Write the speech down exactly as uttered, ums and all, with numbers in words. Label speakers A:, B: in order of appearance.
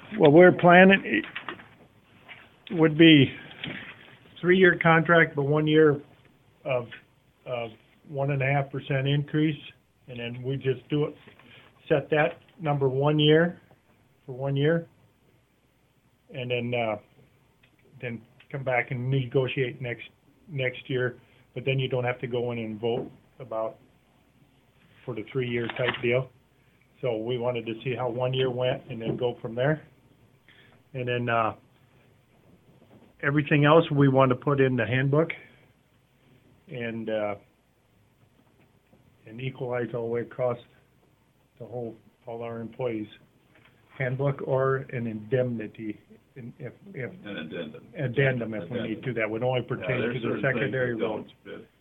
A: Well, we're planning, it would be three-year contract, but one year of, of one and a half percent increase. And then we just do it, set that number one year, for one year. And then, uh, then come back and negotiate next, next year. But then you don't have to go in and vote about, for the three-year type deal. So we wanted to see how one year went and then go from there. And then, uh, everything else we want to put in the handbook and, uh, and equalize all the way across the whole, all our employees. Handbook or an indemnity, in- if, if,
B: An addendum.
A: addendum if we need to, that would only
B: Yeah,
A: pertain
B: there's
A: to the
B: certain things
A: secondary
B: that don't
A: roads.
B: fit.